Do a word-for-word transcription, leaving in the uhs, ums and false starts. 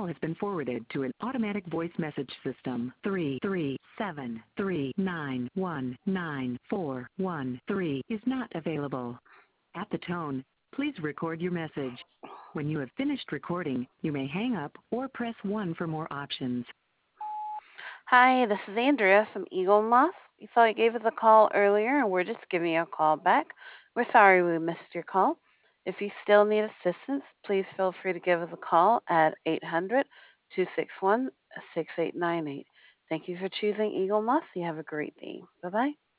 has been forwarded to an automatic voice message system. three three seven three nine one nine four one three is not available. At the tone, please record your message. When you have finished recording, you may hang up or press one for more options. Hi, this is Andrea from Eagle Moth. We saw you gave us a call earlier, and we're just giving you a call back. We're sorry we missed your call. If you still need assistance, please feel free to give us a call at eight hundred, two six one, six eight nine eight. Thank you for choosing Eagle Moth. You have a great day. Bye-bye.